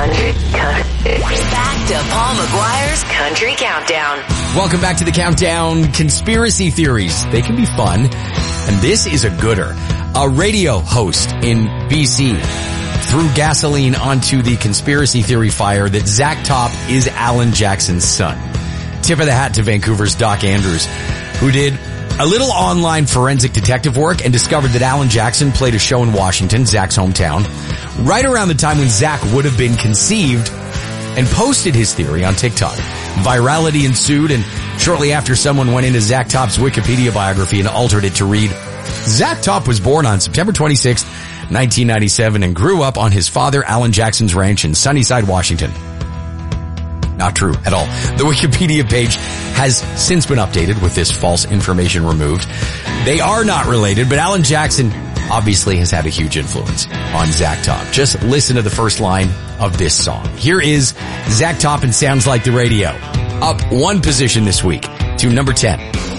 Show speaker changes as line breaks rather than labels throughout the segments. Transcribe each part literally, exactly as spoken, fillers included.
Country, country. Back to Paul McGuire's Country Countdown.
Welcome back to the Countdown. Conspiracy theories. They can be fun. And this is a gooder. A radio host in B C threw gasoline onto the conspiracy theory fire that Zach Top is Alan Jackson's son. Tip of the hat to Vancouver's Doc Andrews, who did a little online forensic detective work and discovered that Alan Jackson played a show in Washington, Zach's hometown, right around the time when Zach would have been conceived, and posted his theory on TikTok. Virality ensued, and shortly after, someone went into Zach Top's Wikipedia biography and altered it to read, Zach Top was born on September twenty-sixth, nineteen ninety-seven, and grew up on his father Alan Jackson's ranch in Sunnyside, Washington. Not true at all. The Wikipedia page has since been updated with this false information removed. They are not related, but Alan Jackson obviously has had a huge influence on Zach Top. Just listen to the first line of this song. Here is Zach Top and Sounds Like the Radio. Up one position this week to number ten.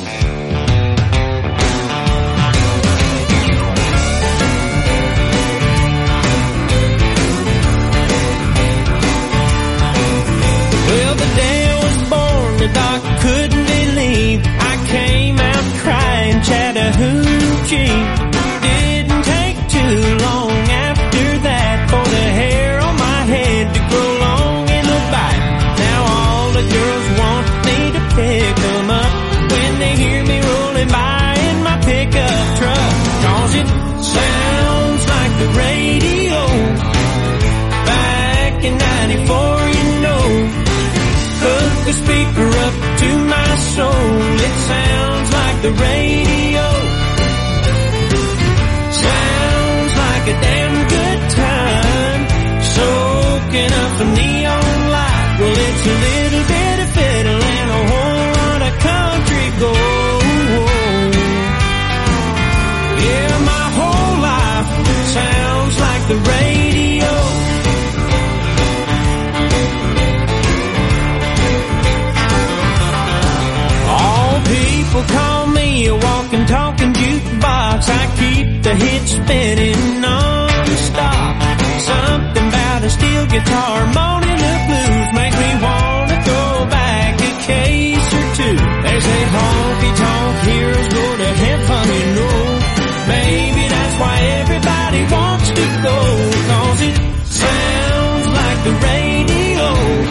Well, the day I was born, the doc couldn't believe I came out crying Chattahoochee. Didn't take too long after that for the hair on my head to grow long in a bite. Now all the girls want me to pick them up when they hear me rolling by in my pickup truck. Cause it sounds like the radio back in ninety-four, you know. Hook the speaker up to my soul. It sounds like the radio. Sounds like a damn good time. Soaking up the neon light. Well, it's a little bit of fiddle and a whole lot of country gold. Yeah, my whole life sounds like the radio. People call me a walking, talking jukebox. I keep the hits spinning non-stop. Something about a steel guitar, moaning the blues, make me wanna throw back a case or two. They say honky-tonk heroes go to heaven, you know. Maybe that's why everybody wants to go, cause it sounds like the radio.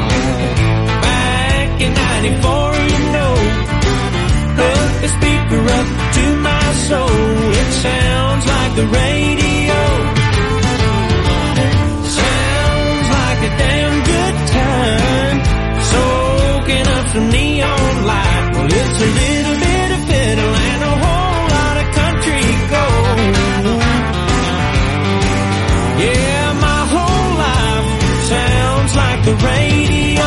Back in ninety-four, you know. Hook the speaker up to my soul. It sounds like the radio. Sounds like a damn good time. Soaking up some neon light. Well, it's a little bit of fiddle and a whole lot of country gold. Yeah, my whole life sounds like the radio.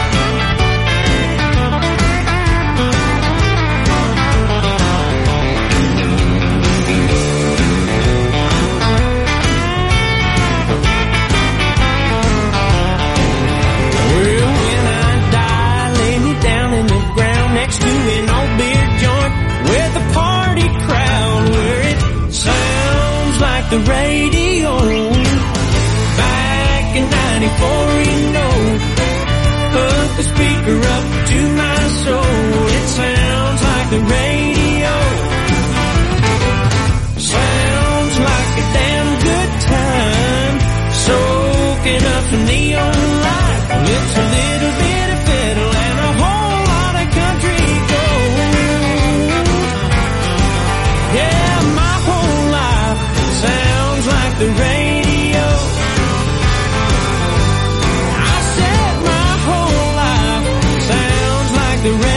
Next to an old beer joint with a party crowd where it sounds like the radio. Back in ninety-four, you know. Hook the speaker up to my soul. It sounds like the radio. Sounds like a damn good time. Soaking up some neon light. It's a little bit of fiddle and a whole lot of country gold. Yeah, my whole life sounds like the radio. I said my whole life sounds like the radio.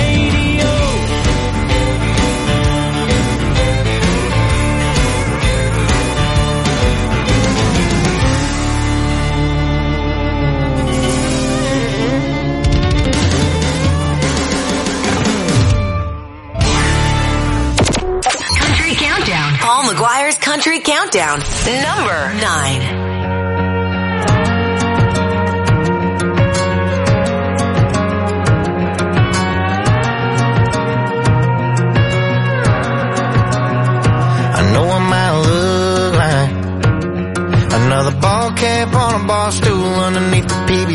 Paul McGuire's Country Countdown, number nine.
I know I might look like another ball cap on a bar stool underneath the P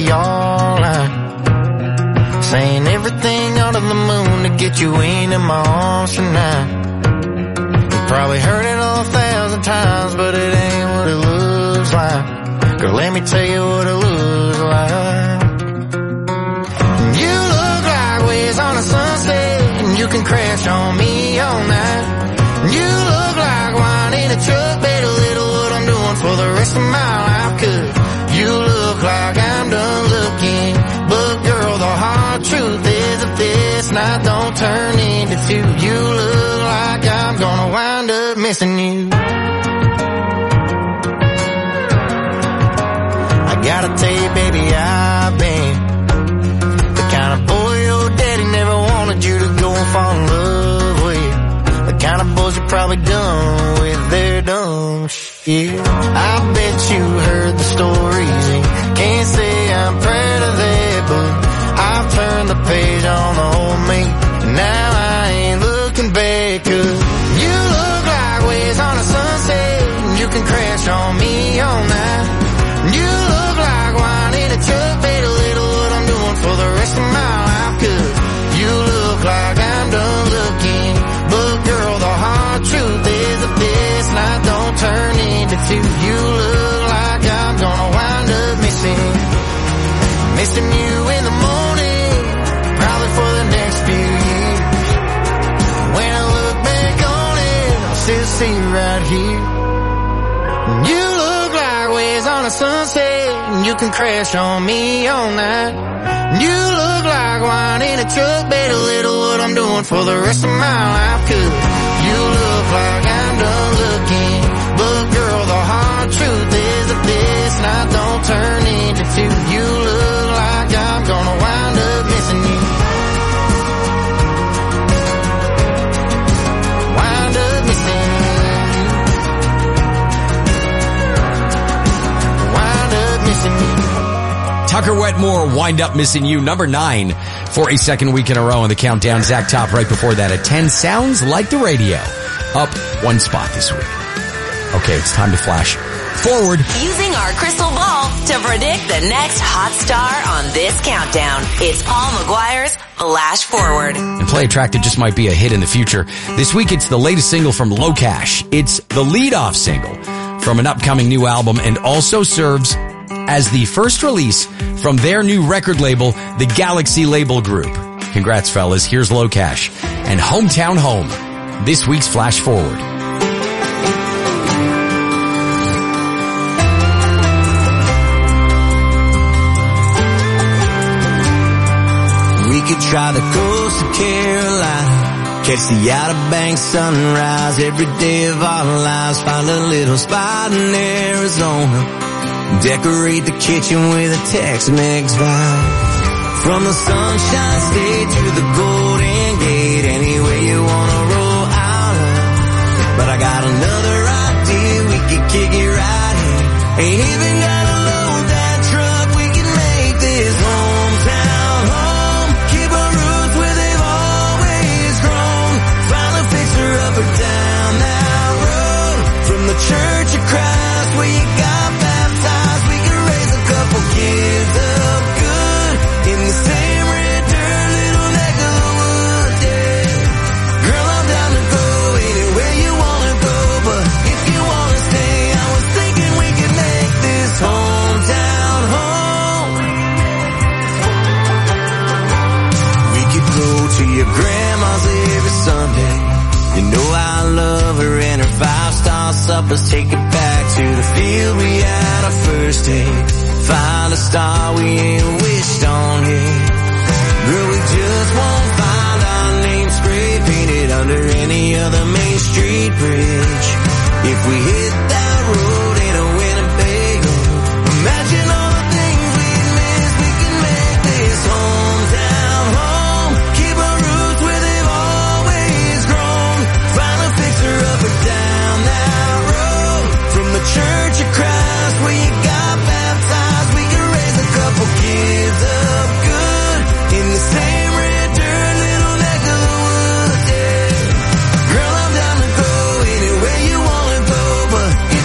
to get you into my arms tonight. You probably heard it a thousand times, but it ain't what it looks like. Girl, let me tell you what it looks like. You look like waves on a sunset, and you can crash on me all night. You look like wine in a truck, bet a little what I'm doing for the rest of my life. Cause you look like I'm done looking, but girl, the hard truth is if this night don't turn into two, you look like I'm gonna wind up missing you. I gotta tell you, baby, I've been the kind of boy your daddy never wanted you to go and fall in love with. The kind of boys you're probably done with their dumb shit. I bet you heard the stories and can't say I'm proud of that, but I've turned the page on the old me, and now I ain't looking back. Cause you look like waves on a sunset, and you can crash on me all night. You look like wine in a truck, bet a little what I'm doing for the rest of my life. Cause you look like I'm done looking, but girl, the hard truth is if this night don't turn into two, you look like I'm gonna wind up missing, missing you in the morning, probably for the next few years. When I look back on it, I'll still see you right here. You look like waves on a sunset, and you can crash on me all night. You look like wine in a truck, bet a little what I'm doing for the rest of my life. Cause you look like I'm done looking, but girl, the hard truth is if this night don't turn into two, you look like I'm gonna wind up missing you. Wind up missing you. Wind up missing you.
Tucker Wetmore, Wind Up Missing You, number nine for a second week in a row in the countdown. Zach Top right before that at ten. Sounds Like the Radio, up one spot this week. Okay, it's time to flash forward.
Using our crystal ball to predict the next hot star on this countdown. It's Paul McGuire's Flash Forward.
And Play a track that just might be a hit in the future. This week it's the latest single from Low Cash. It's the lead-off single from an upcoming new album and also serves as the first release from their new record label, the Galaxy Label Group. Congrats, fellas. Here's Low Cash and Hometown Home. This week's Flash Forward.
We could try the coast of Carolina, catch the Outer Banks sunrise every day of our lives, find a little spot in Arizona, decorate the kitchen with a Tex-Mex vibe. From the Sunshine State to the Golden Gate, anywhere you wanna roll out of. But I got another idea, we could kick it right here. Ain't even gotta load that truck, we can make this hometown home. Keep our roots where they've always grown. Find a fixer up or down that road. From the Church of Christ where you got baptized, we can raise a couple kids up good in the same red dirt, little neck of the woods, yeah. Girl, I'm down to go anywhere you wanna go, but if you wanna stay, I was thinking we could make this hometown home. We could go to your grandma's every Sunday. You know I love her and her five-star suppers. Take it back to the field we had our first date. Find a star we ain't wished on here. Girl, we just won't find our name spray painted under any other Main Street bridge. If we hit that road in a Winnebago, imagine all the things we'd miss. We can make this hometown home. Keep our roots where they've always grown. Find a fixer up or down that road. From the Church of Christ where you got baptized, we can raise a couple kids up good in the same red dirt, little neck of the woods, yeah. Girl, I'm down to go anywhere you wanna go, but if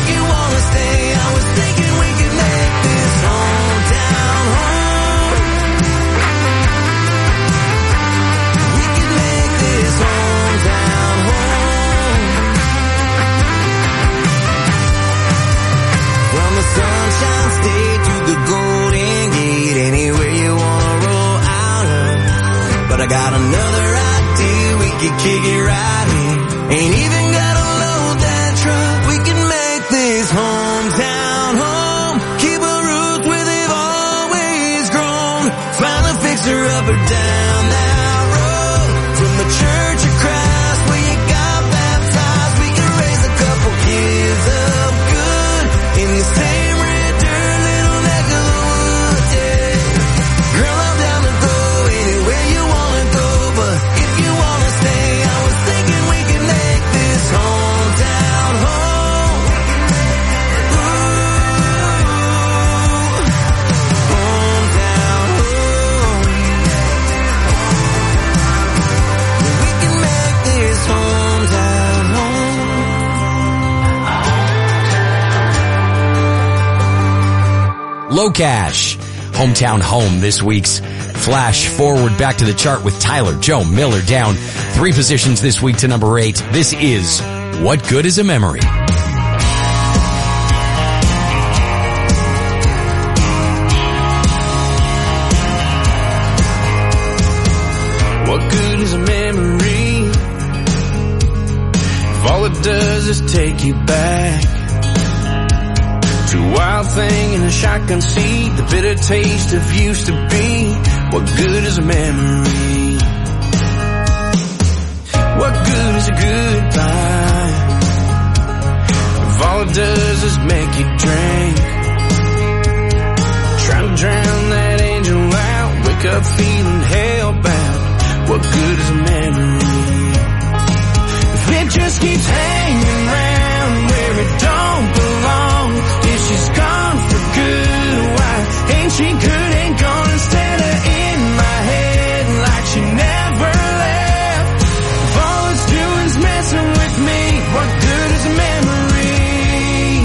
Ain't even gotta load that truck. We can make this hometown home. Keep our roots where they've always grown. Find a fixer up or down that road. From the Church of Christ where you got baptized, we can raise a couple kids up good in the same red dirt little neck of the woods, yeah. Girl, I'm down to go anywhere you wanna go, but if you wanna stay, I was thinking we could make this hometown home. Ooh, hometown home. We can make this hometown home.
Low Cash, Hometown Home, this week's flash forward back to the chart with Tyler Joe Miller down three positions this week to number eight. This is What Good Is a Memory?
What good is a memory if all it does is take you back to a wild thing in a shotgun seat, the bitter taste of used to be? What good is a memory? What good is a goodbye if all it does is make you drink? Trying to drown that angel out, wake up feeling hellbound. What good is a memory if it just keeps hanging around where it don't belong? If she's gone for good, why ain't she good and gone instead of in my head like she never left? If all it's doing's messing with me, what good is a memory?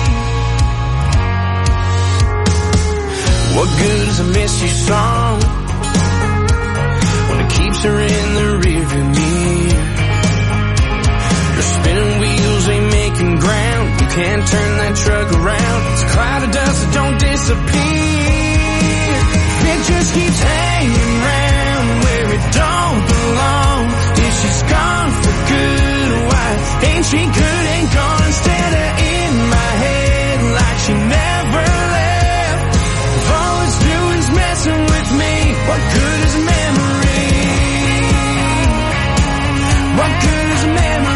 What good is a miss you song when it keeps her in the rearview mirror? Your spinning wheels ain't making ground, you can't turn that truck around. It's a cloud of dust that don't disappear. It just keeps hanging around where it don't belong. If she's gone for good, why ain't she good and gone instead of in my head like she never left? If all it's doing's messing with me, what good is a memory? What good is a memory?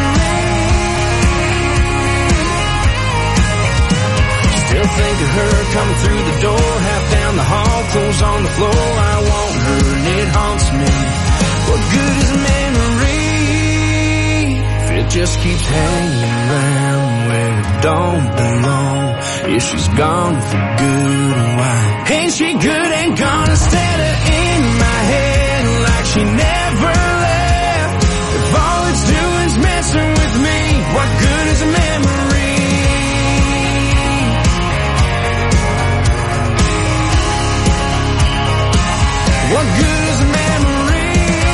Still think of her coming through the door, half down the hall, clothes on the floor. I want her and it haunts me. What good is a memory if it just keeps hanging around where it don't belong? If she's gone for good, why ain't she good and gone instead of in my head like she never left? If all it's doing's messing with me, what good is a memory? What good is a memory?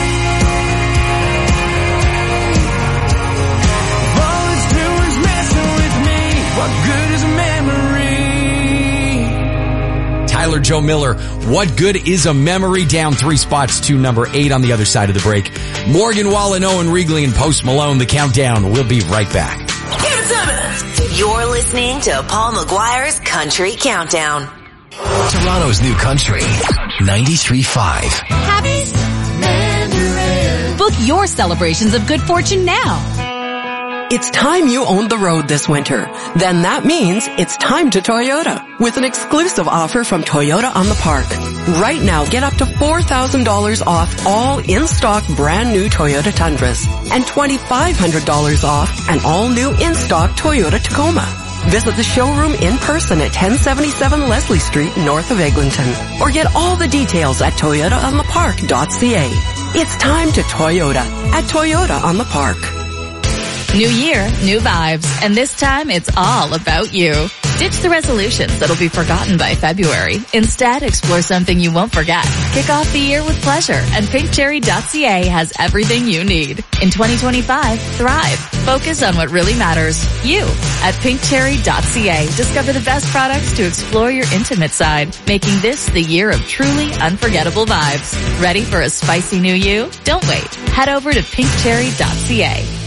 If all it's doing's messing with me, what good is a memory?
Tyler Joe Miller, What Good Is a Memory, down three spots to number eight on the other side of the break. Morgan Wallen, Owen Regley, and Post Malone, the countdown. We'll be right back.
You're listening to Paul McGuire's Country Countdown.
Toronto's new country, ninety-three point five.
Happy Mandarin. Book your celebrations of good fortune now.
It's time you owned the road this winter. Then that means it's time to Toyota with an exclusive offer from Toyota on the Park. Right now, get up to four thousand dollars off all in-stock brand new Toyota Tundras and twenty-five hundred dollars off an all-new in-stock Toyota Tacoma. Visit the showroom in person at ten seventy-seven Leslie Street, north of Eglinton, or get all the details at toyota on the park dot c a. It's time to Toyota at Toyota on the Park.
New year, new vibes, and this time it's all about you. Ditch the resolutions that'll be forgotten by February. Instead, explore something you won't forget. Kick off the year with pleasure, and pink cherry dot c a has everything you need. In twenty twenty-five, thrive. Focus on what really matters. You. At pink cherry dot c a, discover the best products to explore your intimate side, making this the year of truly unforgettable vibes. Ready for a spicy new you? Don't wait. Head over to pink cherry dot c a.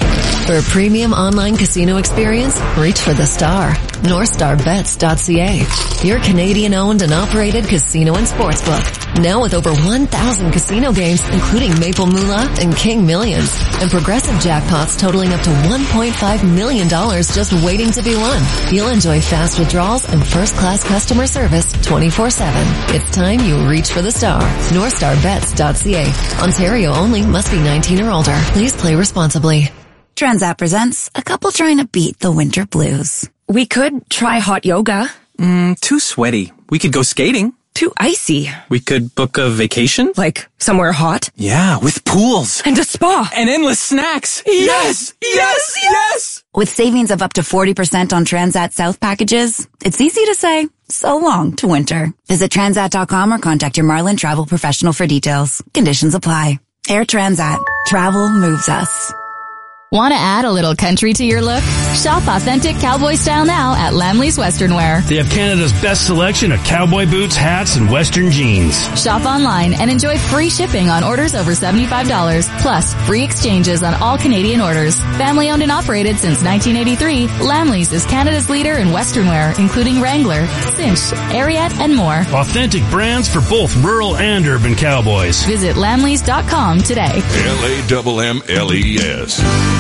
For a premium online casino experience, reach for the star. North Star Bets dot C A. Your Canadian-owned and operated casino and sportsbook. Now with over one thousand casino games, including Maple Moolah and King Millions. And progressive jackpots totaling up to one point five million dollars just waiting to be won. You'll enjoy fast withdrawals and first-class customer service twenty-four seven. It's time you reach for the star. North Star Bets dot C A. Ontario only. Must be nineteen or older. Please play responsibly.
Transat presents a couple trying to beat the winter blues.
We could try hot yoga.
Mm, too sweaty. We could go skating.
Too icy.
We could book a vacation.
Like somewhere hot.
Yeah, with pools.
And a spa.
And endless snacks. Yes! Yes! Yes!
With savings of up to forty percent on Transat South packages, it's easy to say so long to winter. Visit transat dot com or contact your Marlin travel professional for details. Conditions apply. Air Transat. Travel moves us.
Want to add a little country to your look? Shop authentic cowboy style now at Lamley's Western Wear.
They have Canada's best selection of cowboy boots, hats, and Western jeans.
Shop online and enjoy free shipping on orders over seventy-five dollars, plus free exchanges on all Canadian orders. Family owned and operated since nineteen eighty-three, Lamley's is Canada's leader in Western wear, including Wrangler, Cinch, Ariat, and more.
Authentic brands for both rural and urban cowboys.
Visit lamleys dot com today.
L A M M L E S.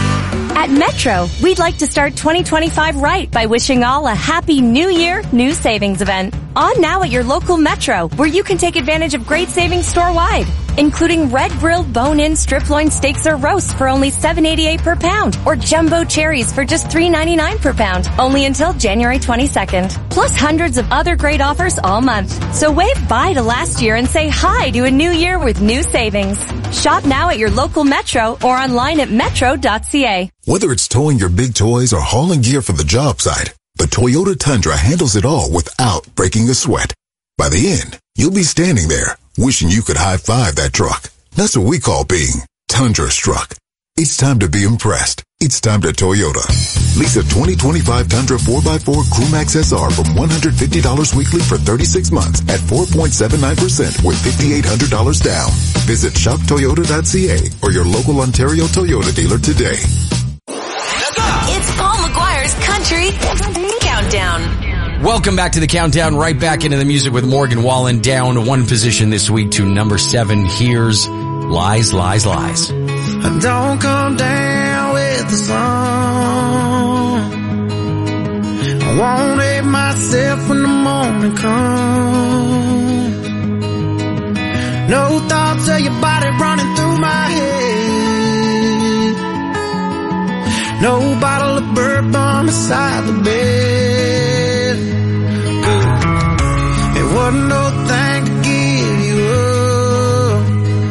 At Metro, we'd like to start twenty twenty-five right by wishing all a happy new year, new savings event. On now at your local Metro, where you can take advantage of great savings store-wide, including red grilled bone-in strip loin steaks or roasts for only seven eighty-eight per pound, or jumbo cherries for just three ninety-nine per pound, only until January twenty-second. Plus hundreds of other great offers all month. So wave bye to last year and say hi to a new year with new savings. Shop now at your local Metro or online at metro dot c a.
Whether it's towing your big toys or hauling gear for the job site, the Toyota Tundra handles it all without breaking a sweat. By the end, you'll be standing there wishing you could high-five that truck. That's what we call being Tundra struck. It's time to be impressed. It's time to Toyota. Lease a twenty twenty-five Tundra four by four Crewmax S R from one hundred fifty dollars weekly for thirty-six months at four point seven nine percent with five thousand eight hundred dollars down. Visit shop toyota dot c a or your local Ontario Toyota dealer today.
It's Paul McGuire's Country Countdown.
Welcome back to the Countdown. Right back into the music with Morgan Wallen, down one position this week to number seven. Here's Lies, Lies, Lies.
I don't come down with the sun. I won't hate myself when the morning comes. No thoughts of your body running through my head. No bottle of bourbon beside the bed. It wasn't no thing to give you up.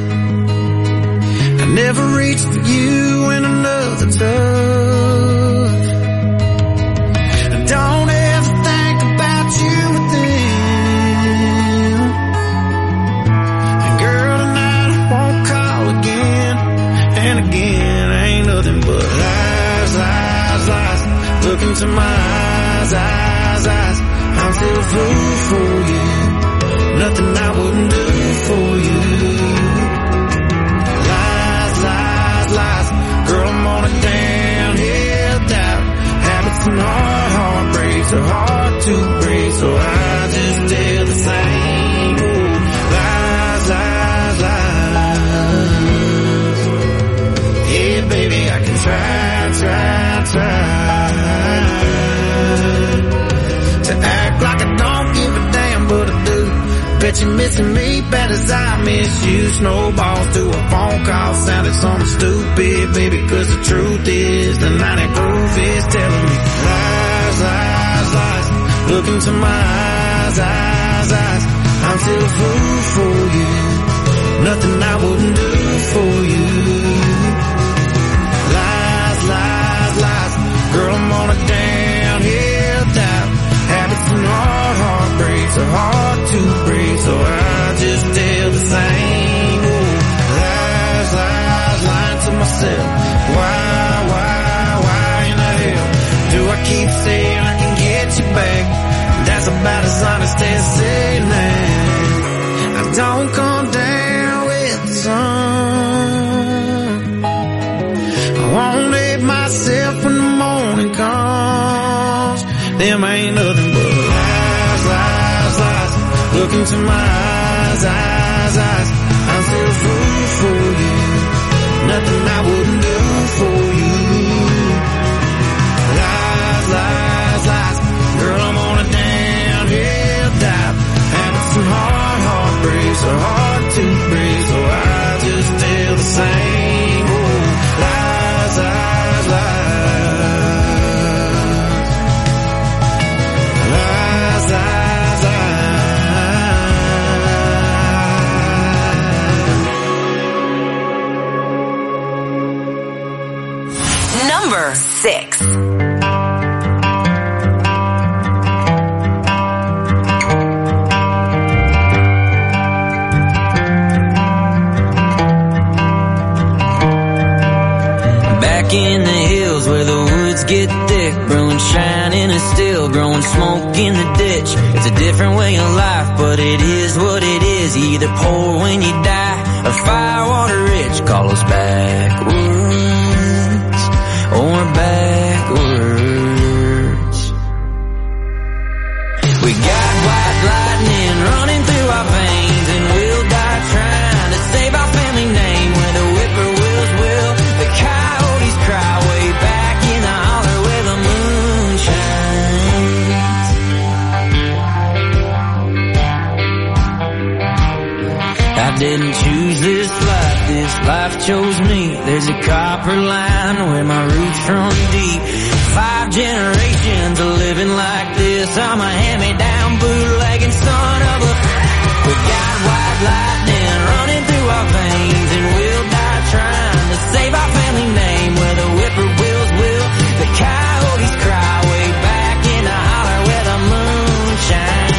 I never reached for you in another touch. I don't ever think about you within. And girl, tonight I won't call again and again. Ain't nothing but lies, lies, lies. Look into my eyes, eyes, eyes. I'm still a fool for you. Nothing I wouldn't do for you. Lies, girl, I'm on a downhill doubt. Habits and hard heartbreaks are hard to break, so I just tell the same. Ooh, lies, lies, lies. Yeah, baby, I can try, try, try to act like I don't give a damn, but I do. Bet you're missing me bad as I miss you. Snowballs to a phone call sounded something stupid, baby, cause the truth is the ninety proof is telling me lies, lies, lies. Look into my eyes, eyes, eyes. I'm still a fool for you. Nothing I wouldn't do for you. Lies, lies, lies. Girl, I'm on a downhill doubt. Habits and hard heartbreaks are hard to break, so I just tell the same. Ooh, lies, lies, lying to myself. Why, why, why in the hell do I keep saying I can get you back? That's about as honest as saying that.
Look into my eyes, eyes, eyes. I'm still a fool for you. Nothing I wouldn't do for you. Lies, lies, lies. Girl, I'm on a downhill dive. Having some hard heartbreaks or hard to break, so I just tell the same old lies, lies, lies. Lies, lies,
lies. Number six.
In the hills where the woods get thick, brewing shine in a still, growing smoke in the ditch. It's a different way of life, but it is what it is. You either poor when you die or firewater rich. Call us backwards or backwards. We got white lightning running through our veins, and we'll die trying to save our family name. Where the whippoorwills will, the coyotes cry way back in the holler where the moon shines. I didn't choose this life, this life chose me. There's a copper line where my roots run deep. Five generations of living like this. I'm a hand-me-down bootlegging son of a... We got white lightning running through our veins, and we'll die trying to save our family name. Where the whippoorwills will, the coyotes cry way back in the holler where the moon shines.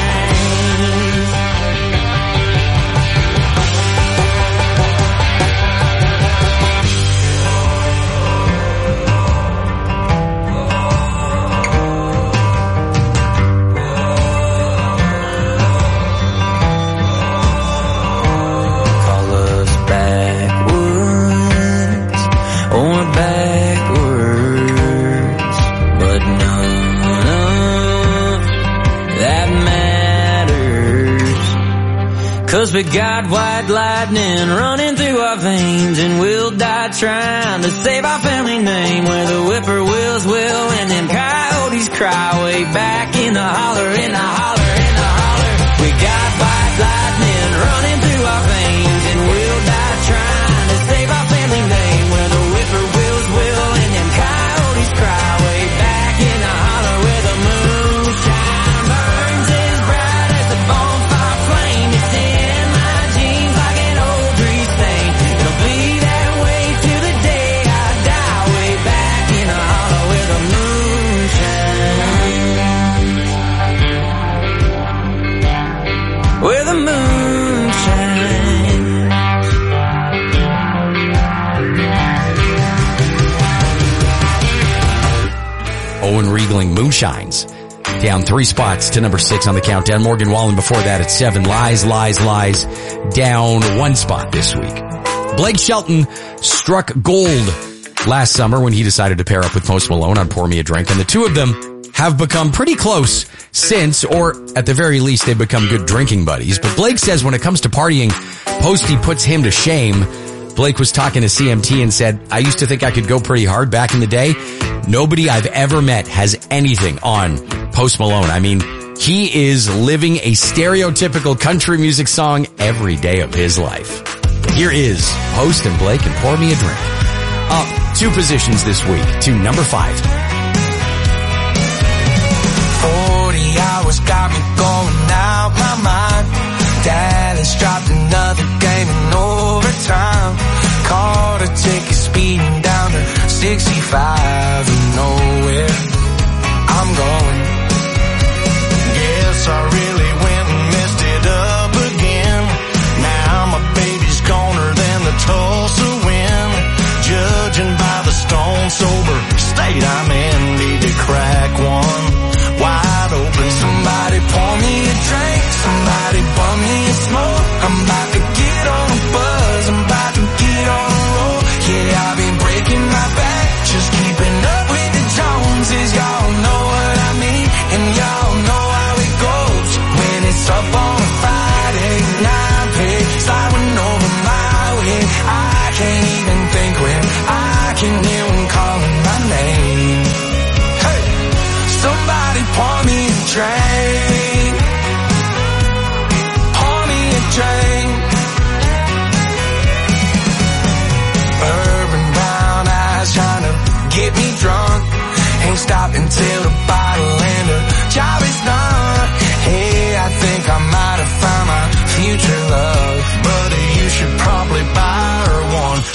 Cause we got white lightning running through our veins, and we'll die trying to save our family name. Where the whippoorwills will, and them coyotes cry way back in the holler, in the holler, in the holler. We got white lightning running through our veins, and we'll die trying to save our family name. Where the whippoorwills will, and them coyotes cry way back in the holler where the moonshine burns as bright as the bonfire flame. It's in my jeans like an old grease stain. It'll be that way to the day I die, way back in the holler where the moonshine. Where the moon shines.
Owen Riegling, Moonshines. Down three spots to number six on the countdown. Morgan Wallen before that at seven. Lies, Lies, Lies. Down one spot this week. Blake Shelton struck gold last summer when he decided to pair up with Post Malone on Pour Me a Drink, and the two of them have become pretty close since, or at the very least they've become good drinking buddies. But Blake says when it comes to partying, Posty puts him to shame. Blake was talking to C M T and said, I used to think I could go pretty hard back in the day. Nobody I've ever met has anything on Post Malone. I mean, he is living a stereotypical country music song every day of his life. Here is Post and Blake and Pour Me a Drink. Up two positions this week to number five.
forty hours got me going out my mind. Dallas dropped another game in overtime. Caught a ticket speeding down to sixty-five and nowhere I'm going. Guess I really went and messed it up again. Now my baby's goner than the Tulsa wind. Judging by the stone sober state I'm in, need to crack one wide open. Somebody pour me a drink, somebody bum me a smoke. I'm about to get on a buzz, I'm about to get on a roll. Yeah, I've been breaking my back, just keeping up with the Joneses. Y'all know what I mean, and y'all know how it goes when it's up on a fire.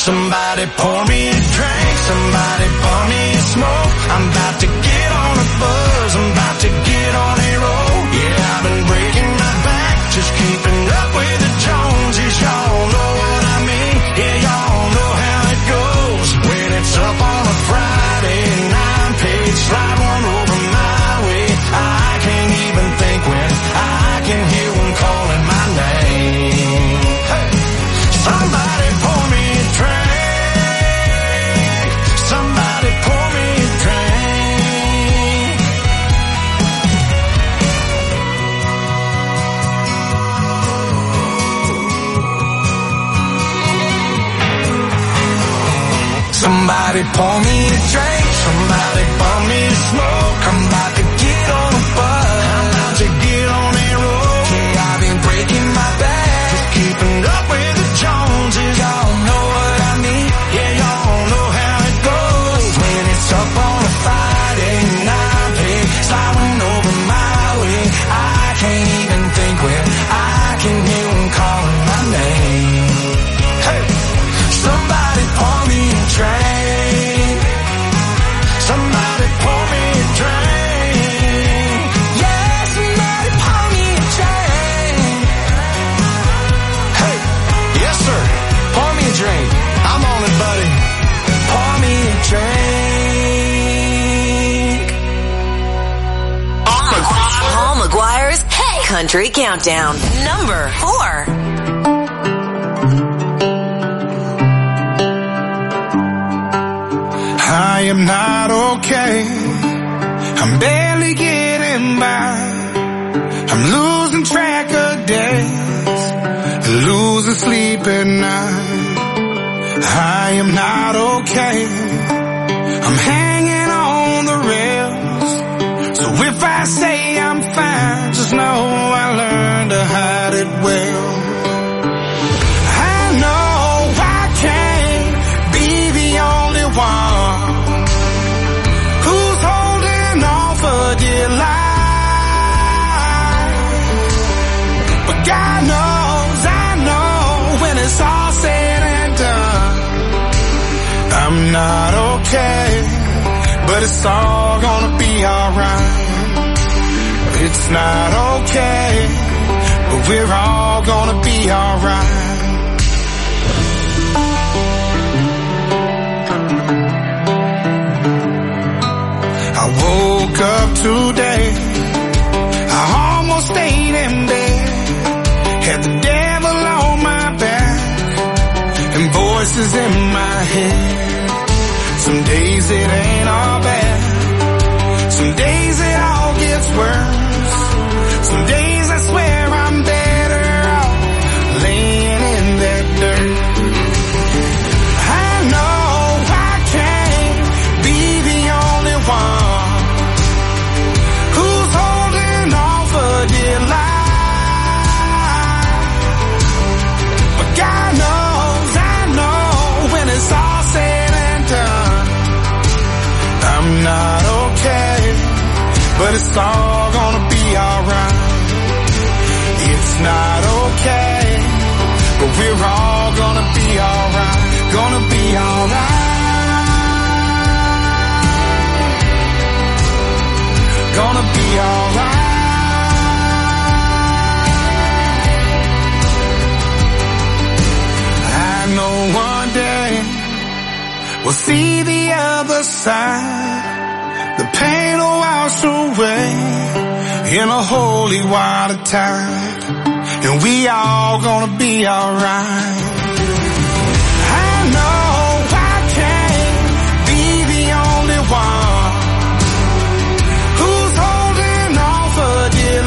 Somebody pour me a drink, somebody pour me a smoke. I'm about to get on a buzz, I'm about to get on a roll. Yeah, I've been breaking my back, just keeping up with the Joneses. Y'all know what I mean, yeah, y'all know how it goes. When it's up on a Friday, nine page, slide one over my way. I can't even think when I can hear one calling my name. Hey, somebody pour me a drink, somebody pour me a drink. Somebody pour me a drink, somebody pour me a smoke. I'm about to get on a buzz, I'm about to get on a roll. Yeah, I've been breaking my back, just keeping up with the Joneses. Y'all know what I mean, yeah, y'all know how it goes. When it's up on a Friday night, hey, sliding over my way. I can't even think when I can hear them calling my name. Hey, somebody pour me a drink, somebody pour me a drink. Yeah, somebody pour me a drink. Hey, yes sir, pour me a drink. I'm on it, buddy. Pour me a drink.
Paul McGuire's Hey Country Countdown. Number four.
I am not okay, I'm barely getting by. I'm losing track of days, losing sleep at night. I am not okay, I'm hanging on the rails. So if I say I'm fine, just know I learned to hide it well. I know I can't be the only one who's holding on for dear life. But God knows, I know, when it's all said and done, I'm not okay, but it's all gonna be alright. It's not okay, but we're all gonna be alright. I woke up today, I almost stayed in bed, had the devil on my back, and voices in my head. Some days it ain't all bad, some days it all gets worse. Some days I swear I'm better off laying in that dirt. I know I can't be the only one who's holding on for dear life. But God knows, I know, when it's all said and done, I'm not okay, but it's all gonna be alright. It's not okay, but we're all gonna be alright, gonna be alright, gonna be alright. I know one day we'll see the other side, the pain will wash away in a holy water tide, and we all gonna be alright. I know I can't be the only one who's holding on for dear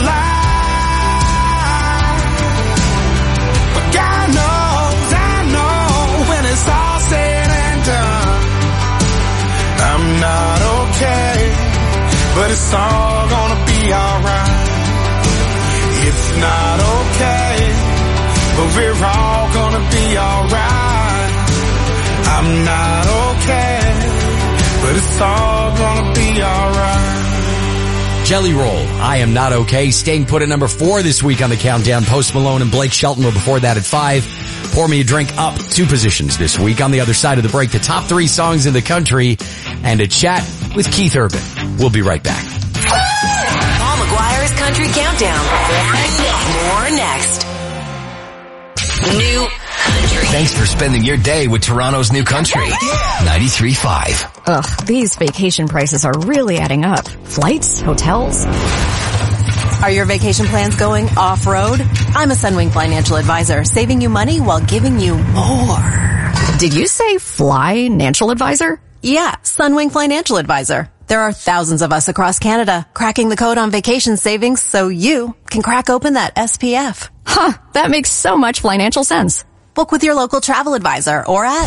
life. But God knows, I know, when it's all said and done, I'm not okay, but it's all gonna be alright. It's not okay, but we're all gonna be alright. I'm not okay, but it's all gonna be alright.
Jelly Roll, I Am Not Okay, staying put at number four this week on the countdown. Post Malone and Blake Shelton were before that at five. Pour Me a Drink up two positions this week. On the other side of the break, the top three songs in the country and a chat with Keith Urban. We'll be right back.
Paul McGuire's Country Countdown. More next. New Country.
Thanks for spending your day with Toronto's New Country. ninety-three point five.
Ugh, these vacation prices are really adding up. Flights, hotels.
Are your vacation plans going off-road? I'm a Sunwing financial advisor, saving you money while giving you more.
Did you say fly-nancial advisor?
Yeah, Sunwing Financial Advisor. There are thousands of us across Canada cracking the code on vacation savings so you can crack open that S P F.
Huh, that makes so much financial sense.
Book with your local travel advisor or at...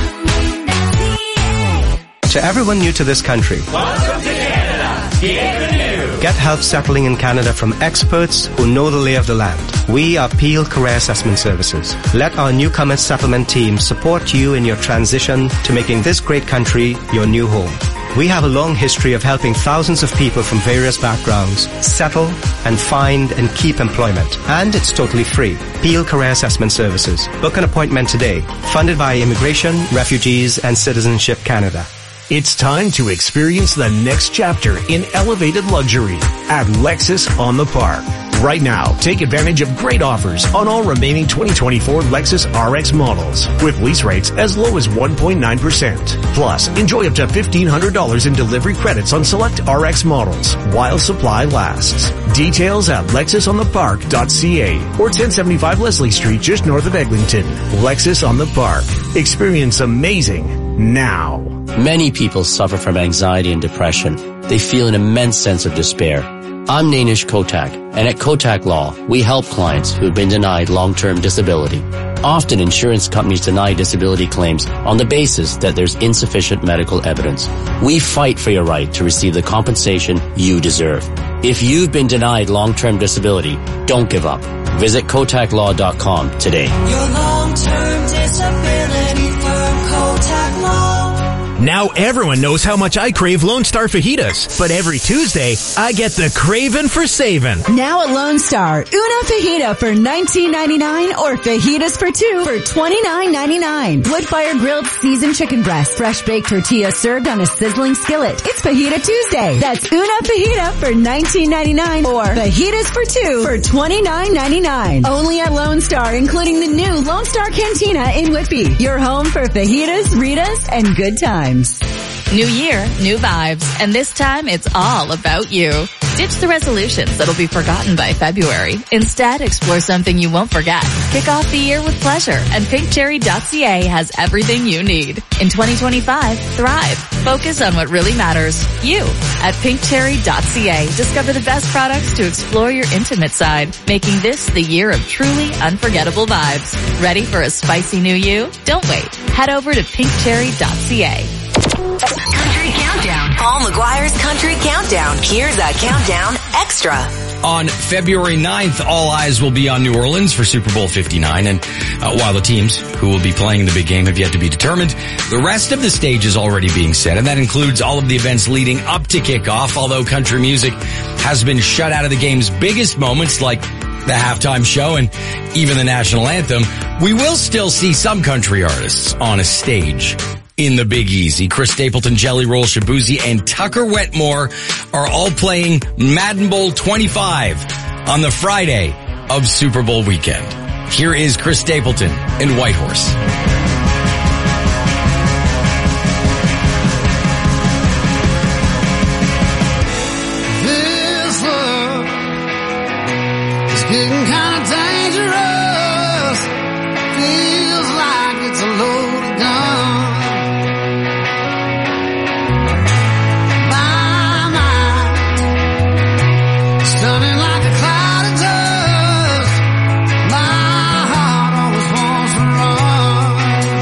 To everyone new to this country,
welcome to Canada. Bienvenue.
Get help settling in Canada from experts who know the lay of the land. We are Peel Career Assessment Services. Let our newcomer settlement team support you in your transition to making this great country your new home. We have a long history of helping thousands of people from various backgrounds settle and find and keep employment. And it's totally free. Peel Career Assessment Services. Book an appointment today. Funded by Immigration, Refugees and Citizenship Canada.
It's time to experience the next chapter in elevated luxury at Lexus on the Park. Right now, take advantage of great offers on all remaining twenty twenty-four Lexus R X models with lease rates as low as one point nine percent. Plus, enjoy up to fifteen hundred dollars in delivery credits on select R X models while supply lasts. Details at lexus on the park dot c a or ten seventy-five Leslie Street just north of Eglinton. Lexus on the Park. Experience amazing now.
Many people suffer from anxiety and depression. They feel an immense sense of despair. I'm Nainish Kotak, and at Kotak Law, we help clients who have been denied long-term disability. Often insurance companies deny disability claims on the basis that there's insufficient medical evidence. We fight for your right to receive the compensation you deserve. If you've been denied long-term disability, don't give up. Visit kotak law dot com today.
Your long-term disability firm, Kotak Law.
Now everyone knows how much I crave Lone Star fajitas, but every Tuesday, I get the craving for saving.
Now at Lone Star, una fajita for nineteen ninety-nine or fajitas for two for twenty-nine ninety-nine. Wood-fire grilled seasoned chicken breast, fresh baked tortilla served on a sizzling skillet. It's Fajita Tuesday. That's una fajita for nineteen ninety-nine or fajitas for two for twenty-nine ninety-nine. Only at Lone Star, including the new Lone Star Cantina in Whitby. Your home for fajitas, Ritas, and good times.
New year, new vibes, and this time it's all about you. Ditch the resolutions that'll be forgotten by February. Instead, explore something you won't forget. Kick off the year with pleasure, and pink cherry dot c a has everything you need. In twenty twenty-five, thrive. Focus on what really matters. You. At pink cherry dot c a, discover the best products to explore your intimate side, making this the year of truly unforgettable vibes. Ready for a spicy new you? Don't wait. Head over to pink cherry dot c a.
Country Countdown. Paul McGuire's Country Countdown. Here's a countdown extra.
On February ninth, all eyes will be on New Orleans for Super Bowl fifty-nine, and uh, while the teams who will be playing in the big game have yet to be determined, the rest of the stage is already being set, and that includes all of the events leading up to kickoff, although country music has been shut out of the game's biggest moments like the halftime show and even the national anthem. We will still see some country artists on a stage in the Big Easy. Chris Stapleton, Jelly Roll, Shabuzi, and Tucker Wetmore are all playing Madden Bowl twenty-five on the Friday of Super Bowl weekend. Here is Chris Stapleton and Whitehorse.
This love is getting kind of dangerous. Feels like it's a loaded gun. Stunning like a cloud of dust. My heart always wants to run.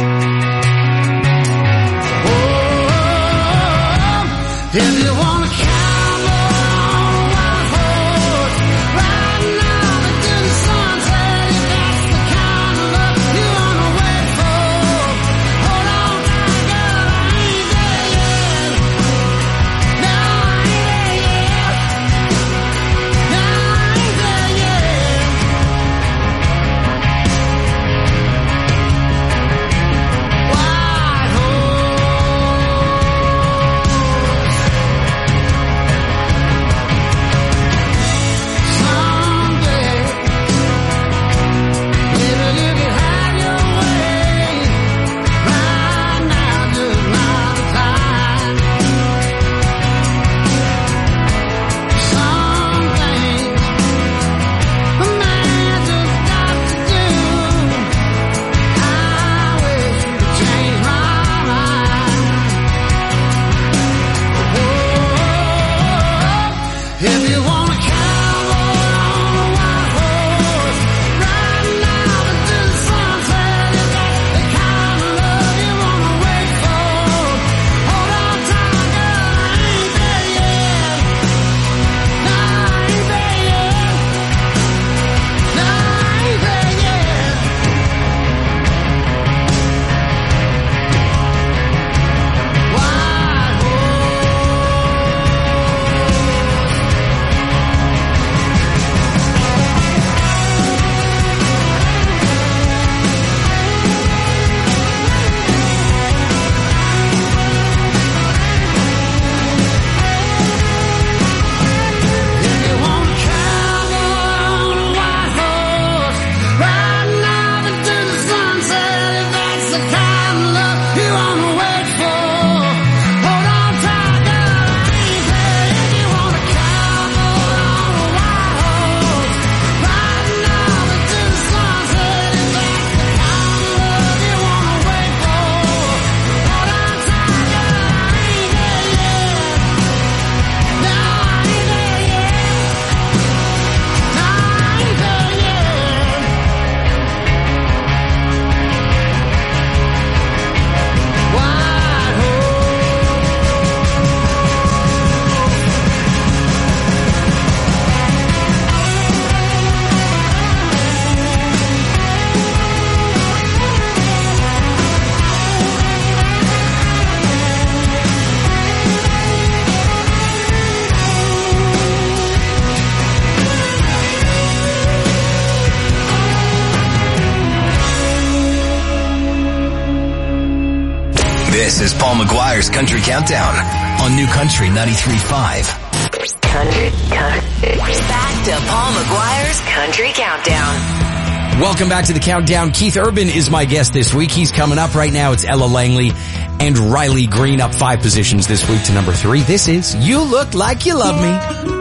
This is Paul McGuire's Country Countdown on New Country ninety-three point five.
Country, country. Back to Paul McGuire's Country Countdown.
Welcome back to the Countdown. Keith Urban is my guest this week. He's coming up right now. It's Ella Langley and Riley Green up five positions this week to number three. This is You Look Like You Love Me.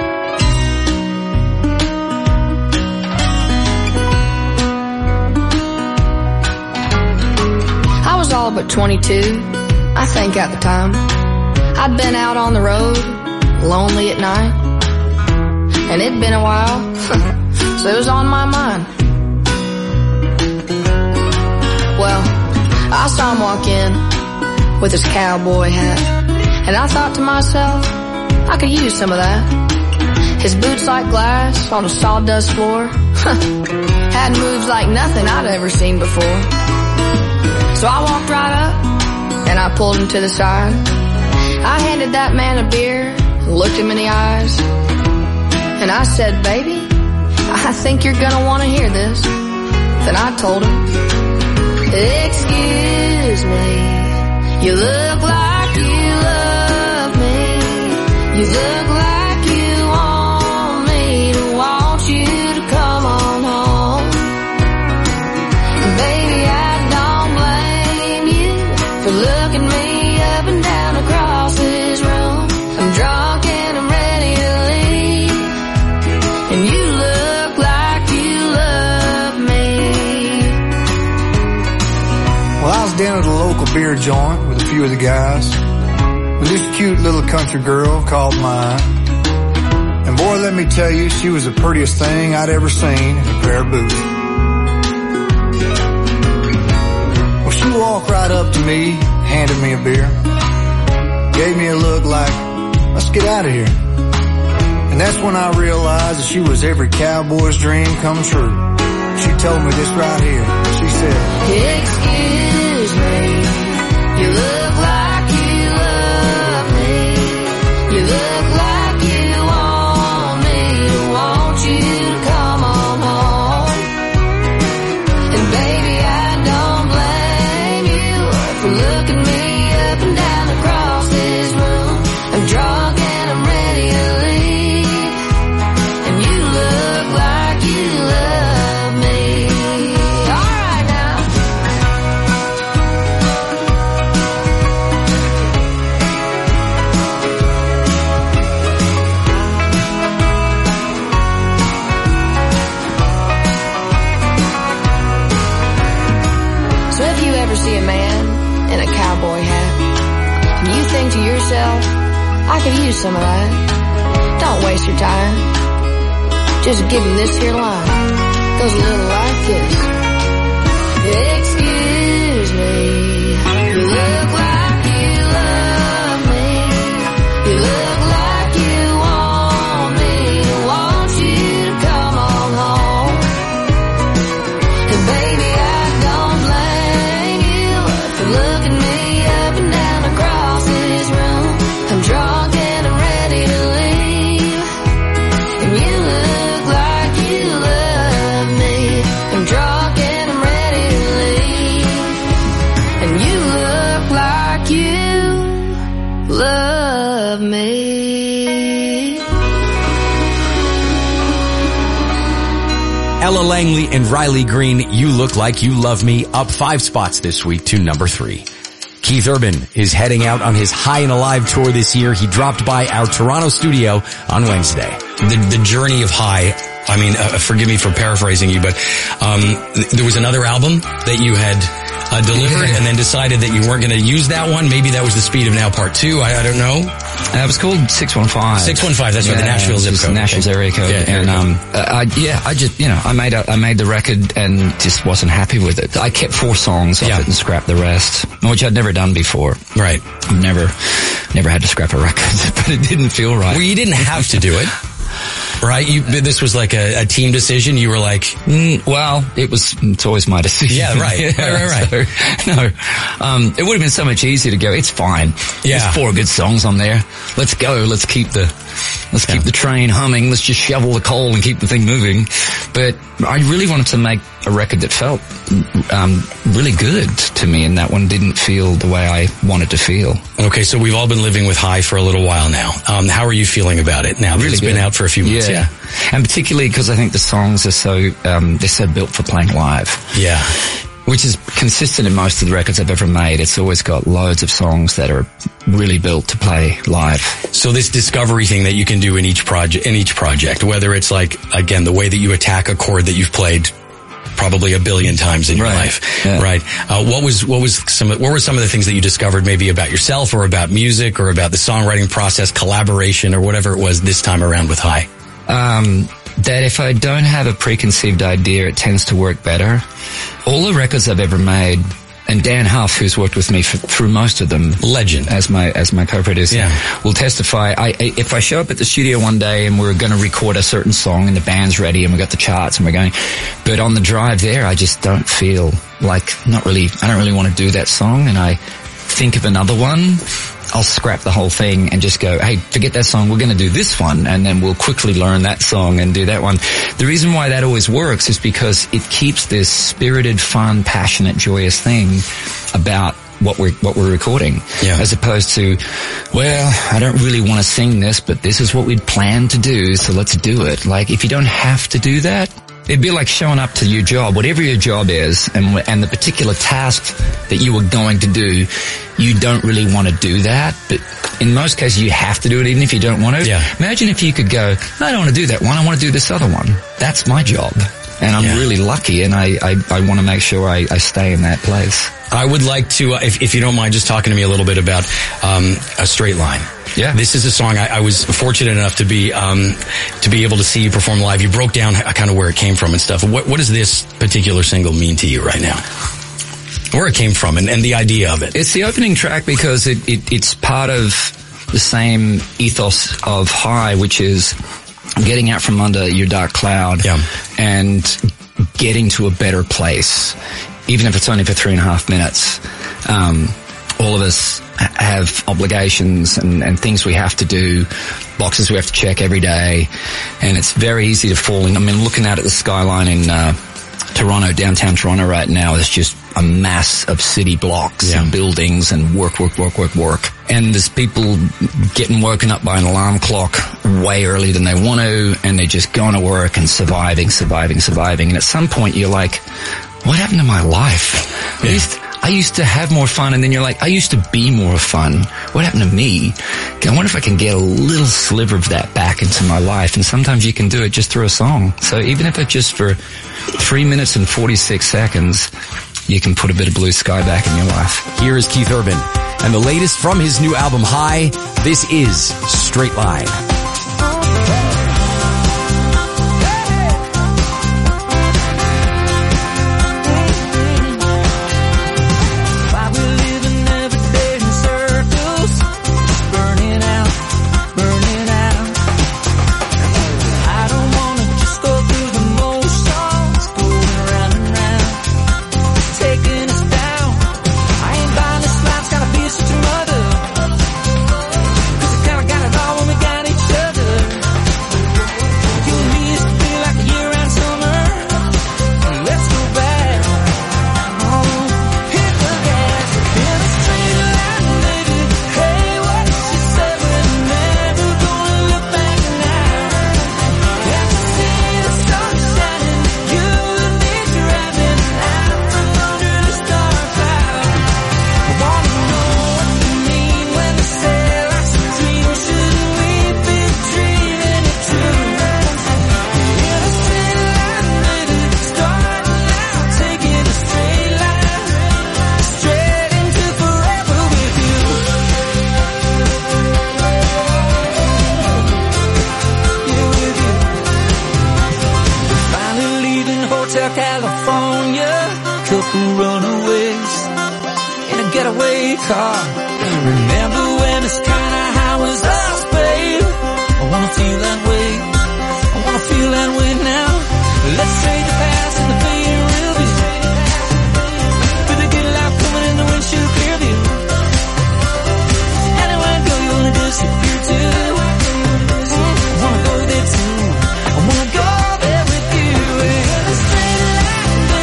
All but twenty-two, I think at the time. I'd been out on the road, lonely at night, and it'd been a while, so it was on my mind. Well, I saw him walk in with his cowboy hat, and I thought to myself, I could use some of that. His boots like glass on a sawdust floor, had moves like nothing I'd ever seen before. So I walked right up, and I pulled him to the side. I handed that man a beer, looked him in the eyes, and I said, baby, I think you're gonna want to hear this. Then I told him, excuse me, you look like you love me. You look like you want me to want you to come on home. Baby, I look at me up and down across this room. I'm drunk and I'm ready to leave, and you look like you love me.
Well, I was down at a local beer joint with a few of the guys, with this cute little country girl called mine. And boy, let me tell you, she was the prettiest thing I'd ever seen in a pair of boots. She walked right up to me, handed me a beer, gave me a look like, let's get out of here. And that's when I realized that she was every cowboy's dream come true. She told me this right here. She said,
excuse me, you look like you love me. You look like you want me to want you to come on home. And baby, I don't blame you for looking me up and down across this room. I'm drunk and I'm ready to leave, and you look like you love me. All right now. So if you ever see a man in a cowboy hat, and you think to yourself, I could use some of that, don't waste your time. Just give him this here line. Goes a little like this. Excuse me, you look like you love me. You look like you want me to want you to come on home. And baby, I don't blame you for looking me up and down across this room. I'm drunk and I'm ready to leave, and you look like you love me. I'm drunk and I'm ready to leave, and you look like you love me.
Ella Langley and Riley Green, You Look Like You Love Me, up five spots this week to number three. Keith Urban is heading out on his High and Alive tour this year. He dropped by our Toronto studio on Wednesday.
The, the journey of High, I mean, uh, forgive me for paraphrasing you, but um, th- there was another album that you had uh, delivered and then decided that you weren't going to use that one. Maybe that was the Speed of Now Part two. I, I don't know.
Uh, it was called six one five.
six one five, that's
yeah,
right, the Nashville zip code.
Nashville's
okay.
area code.
Yeah,
and, um, uh, I, yeah, I just, you know, I made a, I made the record and just wasn't happy with it. I kept four songs of
yeah.
it and scrapped the rest, which I'd never done before.
Right.
I've never, never had to scrap a record, but it didn't feel right.
Well, you didn't have to do it. Right? You, this was like a, a team decision. You were like,
mm, well, it was, it's always my decision.
Yeah, right. yeah, right, right, right.
So, no, um, it would have been so much easier to go, it's fine.
Yeah.
There's four good songs on there. Let's go. Let's keep the, let's yeah. keep the train humming. Let's just shovel the coal and keep the thing moving. But I really wanted to make a record that felt um, really good to me, and that one didn't feel the way I wanted to feel.
Okay, so we've all been living with High for a little while now. Um, how are you feeling about it now?
Really
it's
good.
been out for a few months, yeah.
yeah. And particularly because I think the songs are so, um, they're so built for playing live.
Yeah.
Which is consistent in most of the records I've ever made. It's always got loads of songs that are really built to play live.
So this discovery thing that you can do in each project, in each project, whether it's like, again, the way that you attack a chord that you've played probably a billion times in your
Right.
life,
Yeah.
right? Uh, what was, what was some, what were some of the things that you discovered maybe about yourself or about music or about the songwriting process, collaboration or whatever it was this time around with High?
Um, that if I don't have a preconceived idea, it tends to work better. All the records I've ever made, and Dan Huff, who's worked with me for, through most of them,
legend
as my as my co-producer,
Yeah.
will testify. I, I if I show up at the studio one day and we're going to record a certain song and the band's ready and we got the charts and we're going, but on the drive there, I just don't feel like not really. I don't really want to do that song, and I think of another one. I'll scrap the whole thing and just go, hey, forget that song, we're going to do this one, and then we'll quickly learn that song and do that one. The reason why that always works is because it keeps this spirited, fun, passionate, joyous thing about what we're, what we're recording.
Yeah.
As opposed to, well, I don't really want to sing this, but this is what we'd planned to do, so let's do it. Like, if you don't have to do that, it'd be like showing up to your job, whatever your job is, and and the particular task that you were going to do, you don't really want to do that, but in most cases you have to do it even if you don't want to.
Yeah.
Imagine if you could go, no, I don't want to do that one, I want to do this other one. That's my job. And I'm
Yeah.
really lucky, and I, I, I want to make sure I, I stay in that place.
I would like to, uh, if, if you don't mind, just talking to me a little bit about um, A Straight Line.
Yeah.
This is a song I, I was fortunate enough to be um, to be able to see you perform live. You broke down kind of where it came from and stuff. What what does this particular single mean to you right now? Where it came from and, and the idea of it?
It's the opening track because it, it it's part of the same ethos of High, which is getting out from under your dark cloud
Yeah.
and getting to a better place, even if it's only for three and a half minutes. Um, all of us have obligations and, and things we have to do, boxes we have to check every day, and it's very easy to fall in. I mean, looking out at the skyline in uh, Toronto, downtown Toronto right now, is just a mass of city blocks
Yeah.
and buildings and work, work, work, work, work. And there's people getting woken up by an alarm clock way earlier than they want to, and they're just going to work and surviving, surviving, surviving. And at some point you're like, what happened to my life? At least I used to have more fun, and then you're like, I used to be more fun. What happened to me? I wonder if I can get a little sliver of that back into my life. And sometimes you can do it just through a song. So even if it's just for three minutes and forty-six seconds, you can put a bit of blue sky back in your life.
Here is Keith Urban, and the latest from his new album, High. This is Straight Line.
California, couple runaways in a getaway car. Remember when it's kinda how was us, babe? I wanna feel that way. I wanna feel that way now. Let's trade the past and the fading real view. Feel the good life coming in the windshield clear view. Anywhere I go, you wanna disappear too. I wanna go there too. I wanna go there with you. It's straight line, baby.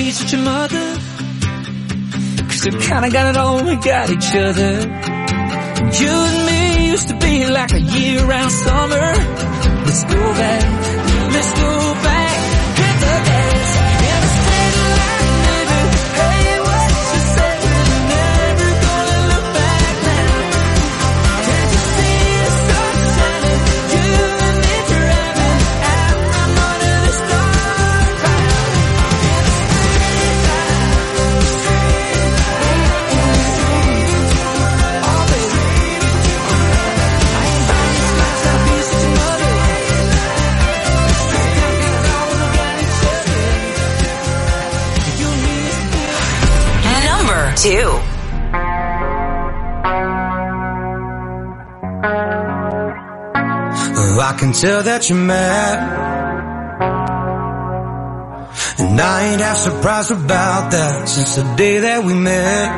be such a mother, 'cause we kinda got it all, we got each other. You and me used to be like a year-round summer. Let's go back, let's go back, hit the gas, in a straight line, baby. Hey, what you say, never gonna look back now. Can't you see the sun shining, you and me driving out from under the star cloud. In a straight line, straight line, oh baby. I ain't buying this life, I'll be such a mother.
Number two.
Oh, I can tell that you're mad, and I ain't half surprised about that since the day that we met.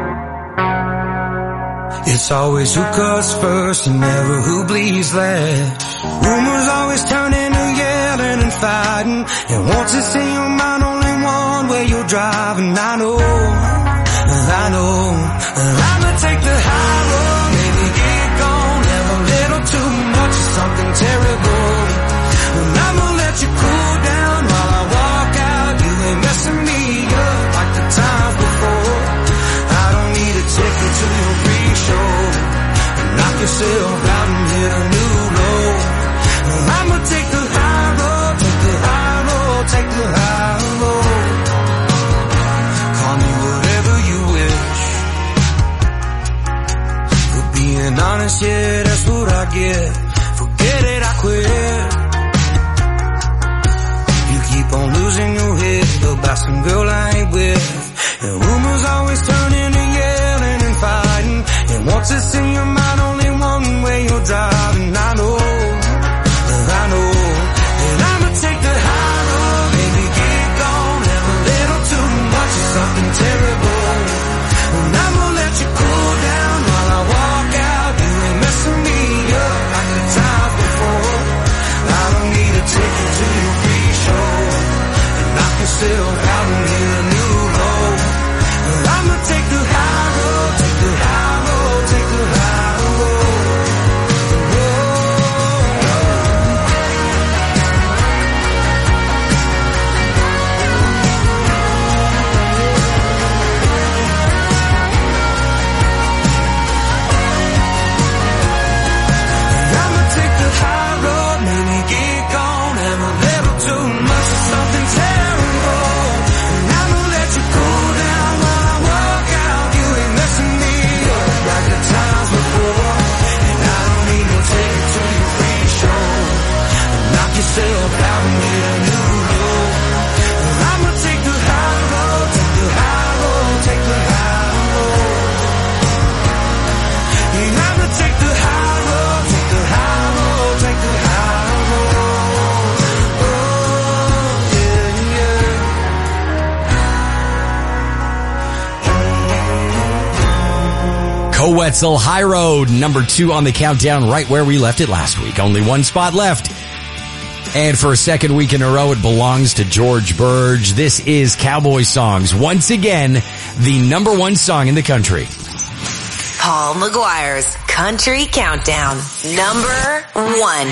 It's always who cuts first and never who bleeds last. Rumors always turn into yelling and fighting, and once it's in your mind, only one way you're driving. I know, I know, I'ma take the high road, maybe get gone, have a little too much of something terrible. And I'ma let you cool down while I walk out. You ain't messing me up like the times before. I don't need a ticket to your free show. Knock yourself out and hit a new low. I'ma take the high road, take the high road, take the high road. Call me whatever you wish. For being honest, yeah, that's what I get. Forget it, I quit. You keep on losing your head about some girl I ain't with. And rumors always turn into yelling and fighting, and once it's in your mind, only one way you're driving. I know, I know, and I'ma take the high road, baby, get gone, have a little too much of something terrible. And I'ma let you cool down while I walk out. You ain't messing me up like the times before. I don't need a ticket to your free show. And knock yourself out and hit a new low. I'ma take the high road, take the high road, take the high road. I'ma take the high road, maybe get gone, have a little too much of something terrible. And I'ma let you cool down while I walk out. You ain't messing me up like the times before. And I don't need no ticket to your free show. Knock yourself out and get a new low. I'ma take the high road, take the high road, take the high road. Yeah, I'ma take the high road, take the high road, take the high road. Oh, yeah, yeah.
Coetzel High Road, number two on the countdown, right where we left it last week. Only one spot left. And for a second week in a row, it belongs to George Burge. This is Cowboy Songs. Once again, the number one song in the country.
Paul McGuire's Country Countdown, number one.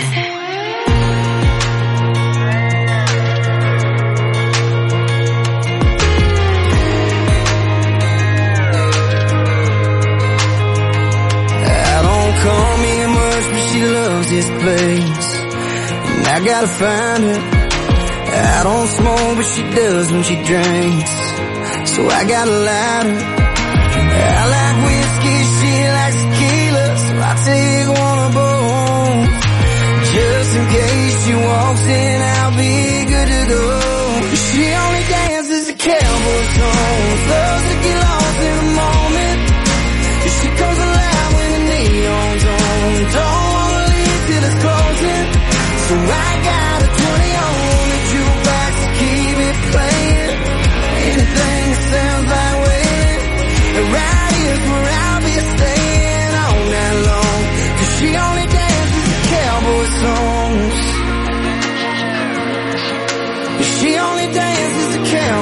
I don't call me much, but she loves this place. And I gotta find her. I don't smoke, but she does when she drinks. So I got a lighter. I like whiskey, she likes tequila, so I take one of both. Just in case she walks in, I'll be good to go. She only dances to cowboy songs, loves to get lost in the moment. She comes alive when the neon's on. Don't wanna leave till it's closing, so I got a twenty on the jukebox to keep it playing. Anything that sounds like waiting, right here's where I'll be staying all night long. 'Cause she only dances to cowboy songs. She only dances to cowboy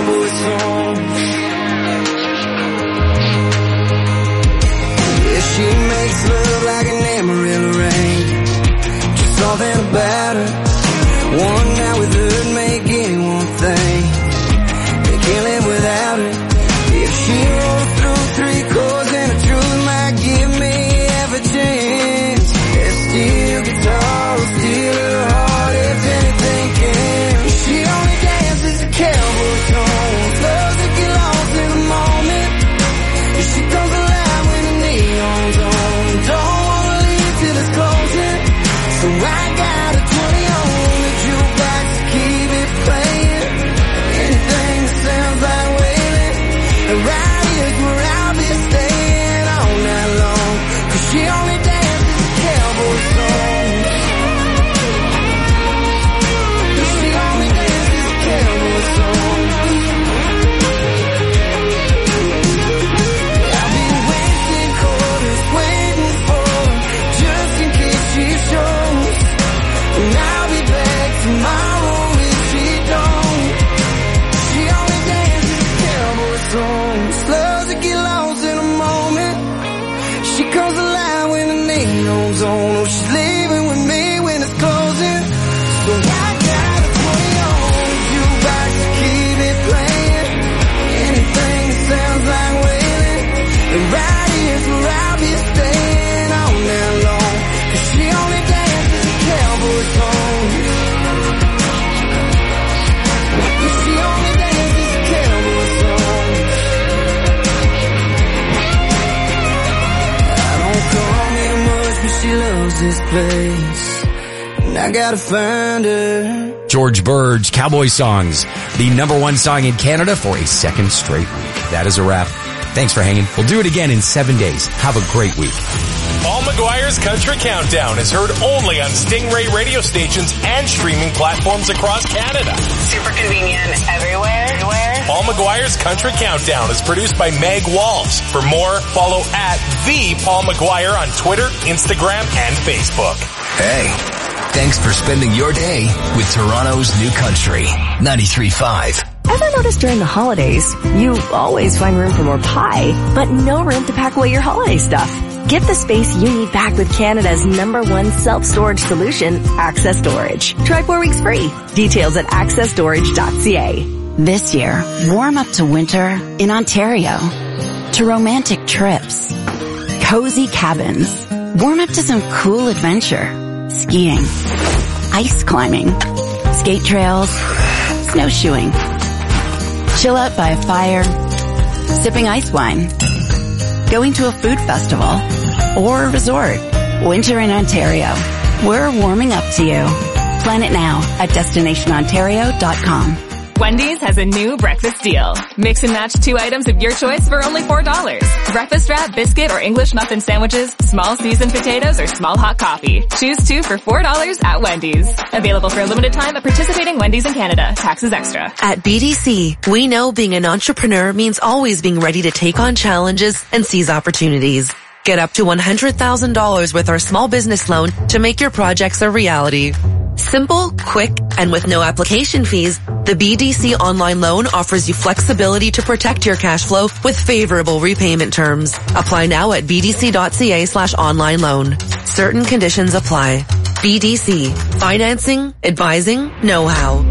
And right here's where I'll be staying all night long. Cause she only dances a cowboy song. Cause she only dances a cowboy song. I'll be wasting quarters waiting for her, just in case she shows. And I'll be back tomorrow if she don't. She only dances a cowboy song. Loves to get lost in a moment. She comes alive when the name goes on. Oh, she's leaving with me when it's closing. So I gotta put it on the jukebox to keep it playing. Anything that sounds like wailing. And right here's where I'll be staying all night long. Cause she only dances a cowboy song. Cause she only dances a cowboy song. I don't call me much, but she loves this place. And I gotta find her.
George Burge, Cowboy Songs, the number one song in Canada for a second straight week. That is a wrap. Thanks for hanging. We'll do it again in seven days. Have a great week.
Paul McGuire's Country Countdown is heard only on Stingray radio stations and streaming platforms across Canada.
Super convenient everywhere. Everywhere.
Paul McGuire's Country Countdown is produced by Meg Walls. For more, follow at the Paul McGuire on Twitter, Instagram, and Facebook.
Hey, thanks for spending your day with Toronto's New Country, ninety-three point five.
Ever notice during the holidays, you always find room for more pie, but no room to pack away your holiday stuff? Get the space you need back with Canada's number one self-storage solution, Access Storage. Try four weeks free. Details at access storage dot c a.
This year, warm up to winter in Ontario. To romantic trips. Cozy cabins. Warm up to some cool adventure. Skiing. Ice climbing. Skate trails. Snowshoeing. Chill out by a fire. Sipping ice wine. Going to a food festival. Or a resort. Winter in Ontario. We're warming up to you. Plan it now at destination ontario dot com.
Wendy's has a new breakfast deal. Mix and match two items of your choice for only four dollars. Breakfast wrap, biscuit, or English muffin sandwiches, small seasoned potatoes, or small hot coffee. Choose two for four dollars at Wendy's. Available for a limited time at participating Wendy's in Canada. Taxes extra.
At B D C, we know being an entrepreneur means always being ready to take on challenges and seize opportunities. Get up to one hundred thousand dollars with our small business loan to make your projects a reality. Simple, quick, and with no application fees, the B D C online loan offers you flexibility to protect your cash flow with favorable repayment terms. Apply now at b d c dot c a slash online loan. Certain conditions apply. B D C. Financing, advising, know-how.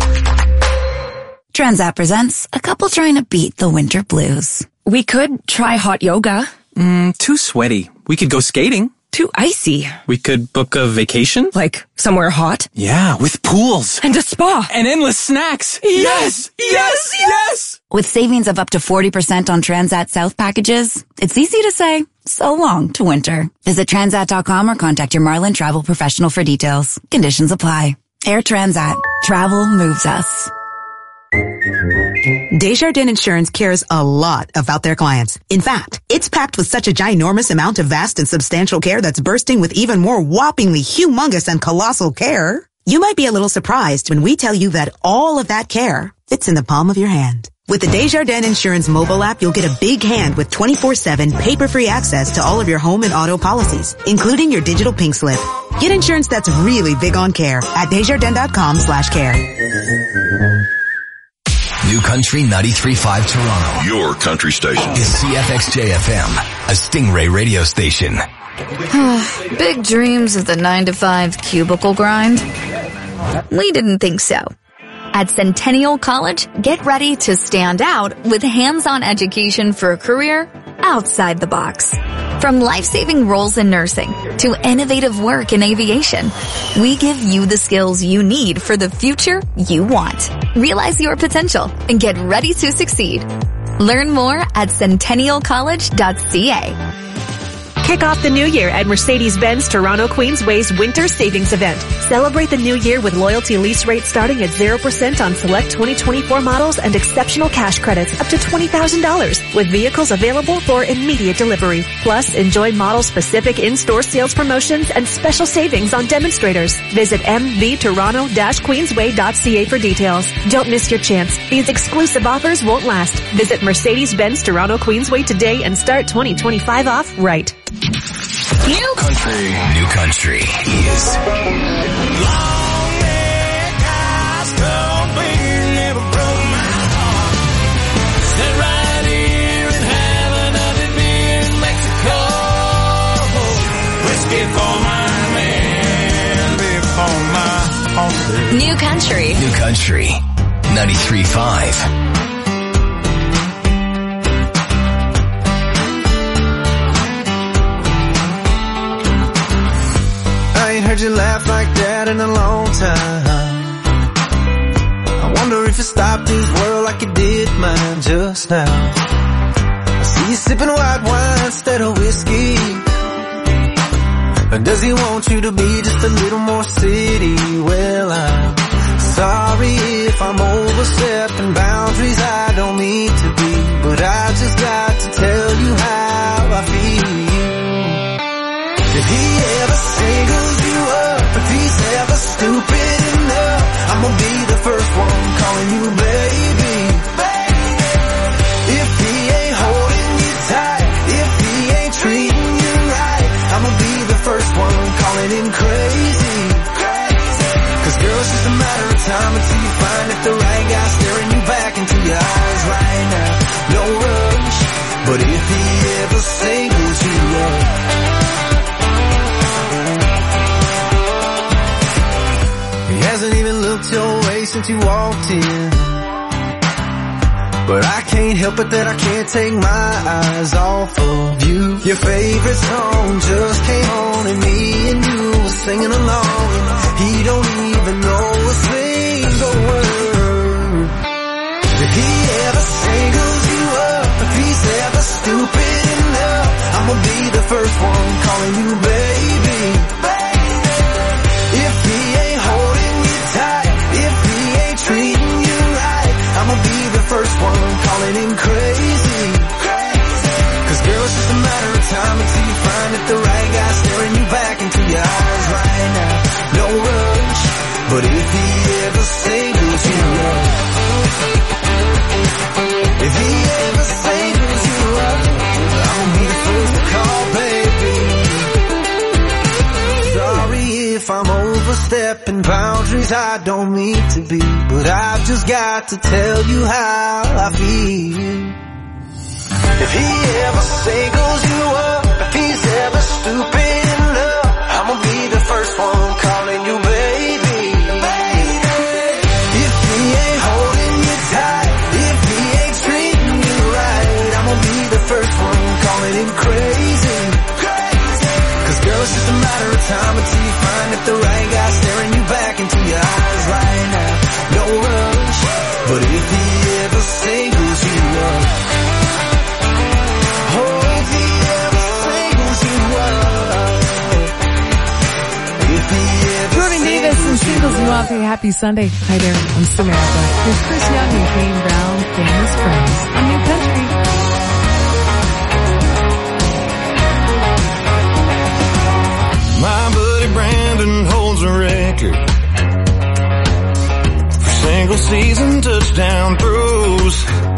Transat presents a couple trying to beat the winter blues.
We could try hot yoga.
Mm, too sweaty. We could go skating.
Too icy.
We could book a vacation.
Like somewhere hot.
Yeah, with pools.
And a spa.
And endless snacks. Yes! Yes! Yes!
With savings of up to forty percent on Transat South packages, it's easy to say so long to winter. Visit transat dot com or contact your Marlin travel professional for details. Conditions apply. Air Transat. Travel moves us.
Desjardins Insurance cares a lot about their clients. In fact, it's packed with such a ginormous amount of vast and substantial care that's bursting with even more whoppingly humongous and colossal care. You might be a little surprised when we tell you that all of that care fits in the palm of your hand. With the Desjardins Insurance mobile app, you'll get a big hand with twenty-four seven paper-free access to all of your home and auto policies, including your digital pink slip. Get insurance that's really big on care at desjardins dot com slash care.
New Country ninety-three point five Toronto.
Your country station.
Is C F X J F M, a Stingray radio station.
Big dreams of the nine to five cubicle grind? We didn't think so. At Centennial College, get ready to stand out with hands-on education for a career outside the box. From life-saving roles in nursing to innovative work in aviation, we give you the skills you need for the future you want. Realize your potential and get ready to succeed. Learn more at centennial college dot c a.
Kick off the new year at Mercedes-Benz Toronto Queensway's Winter Savings Event. Celebrate the new year with loyalty lease rates starting at zero percent on select twenty twenty-four models and exceptional cash credits up to twenty thousand dollars with vehicles available for immediate delivery. Plus, enjoy model-specific in-store sales promotions and special savings on demonstrators. Visit m v toronto dash queensway dot c a for details. Don't miss your chance. These exclusive offers won't last. Visit Mercedes-Benz Toronto Queensway today and start twenty twenty-five off right.
New country. New country is
Sit right here and have another beer in Mexico. Whiskey for my man, beer for my horse.
New country.
New country. ninety-three point five.
I ain't heard you laugh like that in a long time. I wonder if you stopped his world like you did mine just now. I see you sipping white wine instead of whiskey. Or does he want you to be just a little more city? Well, I'm sorry if I'm overstepping boundaries I don't mean to be, but I just got to tell you how I feel. If he ever singles you up, if he's ever stupid enough, I'ma be the first one calling you baby. If he ain't holding you tight, if he ain't treating you right, I'ma be the first one calling him crazy. Cause girl, it's just a matter of time until you find that the right guy staring you back into your eyes right now. No rush, but if he ever singles you up, he hasn't even looked your way since you walked in. But I can't help it that I can't take my eyes off of you. Your favorite song just came on and me and you were singing along. And he don't even know a single word. If he ever singles you up, if he's ever stupid enough, I'ma be the first one calling you baby. If he ain't holding you tight, if he ain't treating you right, I'ma be the first one calling him crazy. Cause girl, it's just a matter of time until you find that the right guy staring you back into your eyes right now. No rush, but if he ever singles you up, if he ever singles you up, I'll be the first to call baby. Sorry if I'm overstepping boundaries I don't mean to be, but I've just got to tell you how I feel. If he ever singles you up, if he's ever stupid enough, I'ma be the first one calling you baby. If he ain't holding you tight, if he ain't treating you right, I'ma be the first one calling him crazy. Cause girl, it's just a matter of time until you find that the right guy staring you back into your eyes right now. No rush, but if he ever singles you up, oh, if he ever singles you up, if he ever
Jordan Davis and singles you off. Hey, happy Sunday. Hi there, I'm Samantha. Here's Chris Young and Kane Brown, Famous Friends on New Country.
my buddy Brandon holds a record for single season touchdown throws.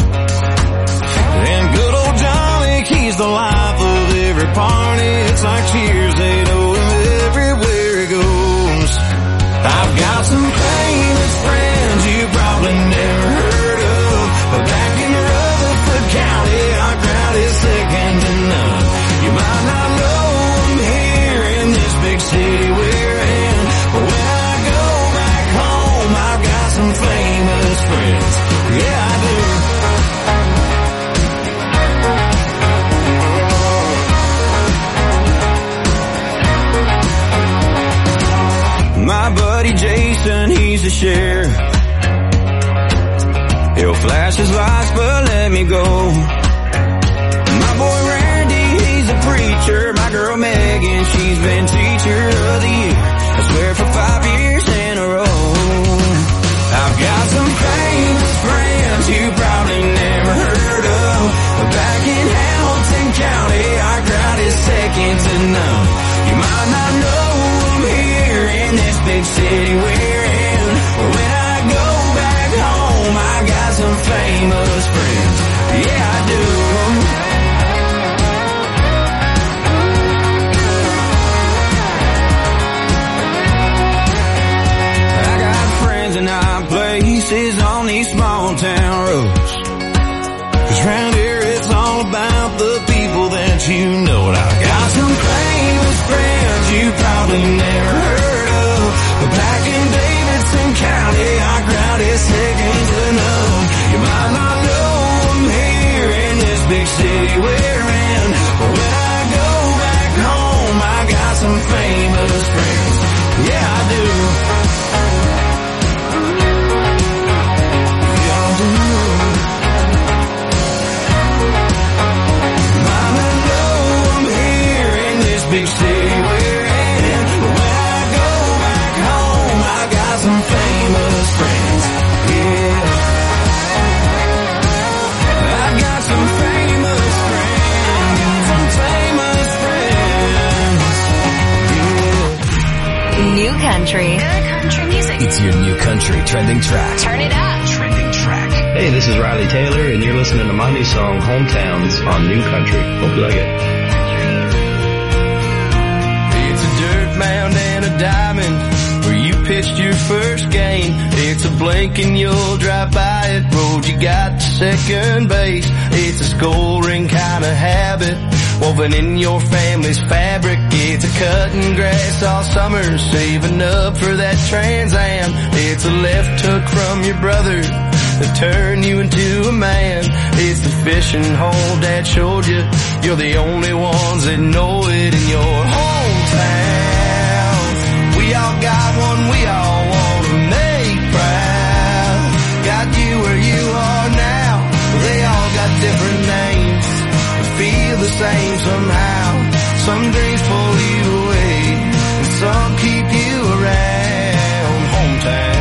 And good old Johnny, he's the life of every party. It's like cheers, they know him everywhere he goes. I've got some famous friends you probably never heard of, but back in Rutherford County, our crowd is second to none. You might not know them here in this big city we're in, but when I go back home, I've got some famous friends. Yeah, I do. My buddy Jason, he's the sheriff. He'll flash his lights but let me go. My boy Randy, he's a preacher. My
girl Megan, she's been teacher of the year, I swear for five years in a row. I've got some famous friends you probably never heard of, but back in Hamilton County, our crowd is second to none. You might not know them here in this big city we're in, but when I go back home, I got some famous friends. Yeah, I do. And our places on these small town roads, 'cause round here it's all about the people that you know. And I've got some famous friends you probably never heard of, but back in Davidson County, our crowd is second to none. You might not know them here in this big city we're in, but when I go back home, I got some famous friends. Yeah, I do. Big city we're in, but when I go back home, I got some famous friends. Yeah, I got some famous friends. Got some famous friends. Yeah.
New country.
Good country music. It's your new country trending track.
Turn it up.
Trending track.
Hey, this is Riley Taylor, and you're listening to my new song, Hometowns, on New Country. Hope you like it.
Mound and a diamond where you pitched your first game. It's a blink and you'll drive by it. Road you got to second base. It's a scoring kind of habit woven in your family's fabric. It's a cutting grass all summer, saving up for that Trans Am. It's a left hook from your brother that turn you into a man. It's the fishing hole Dad showed you. You're the only ones that know it in your hometown. We all got one we all want to make proud. Got you where you are now. They all got different names, but feel the same somehow. Some dreams pull you away, and some keep you around. Hometown.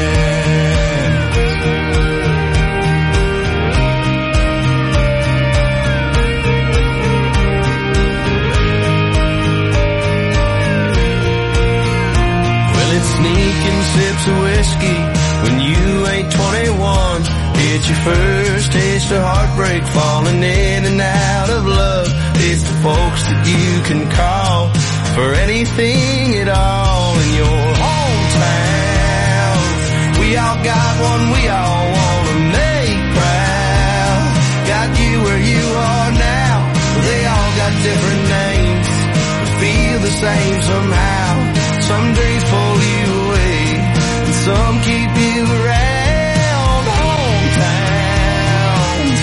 Sneaking sips of whiskey when you ain't twenty-one. It's your first taste of heartbreak, falling in and out of love. It's the folks that you can call for anything at all in your hometown. We all got one we all want to make proud. Got you where you are now. They all got different names, but feel the same somehow. Some dreams pull you away, and some keep you around. Hometowns.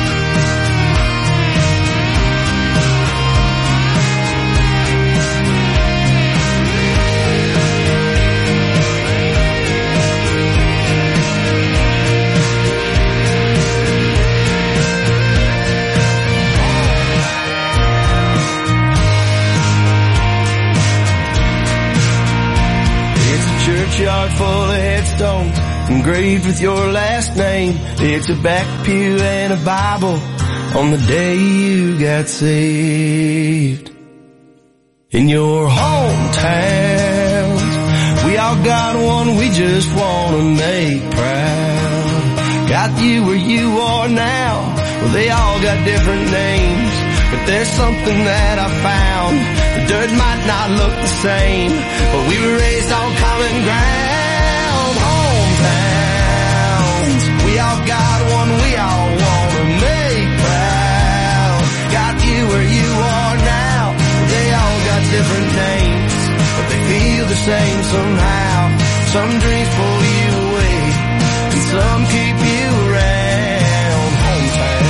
Churchyard full of headstones engraved with your last name. It's a back pew and a Bible on the day you got saved. In your hometowns, we all got one we just want to make proud. Got you where you are now. Well, they all got different names, but there's something that I found. The dirt might not look the same, but we were raised on common ground. Hometowns, we all got one we all want to make proud. Got you where you are now. They all got different names, but they feel the same somehow. Some dreams pull you away, and some keep you around. Hometown.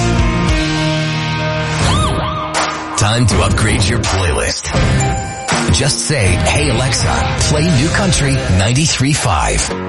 Time to upgrade your playlist. Just say, hey Alexa, play New Country ninety-three point five.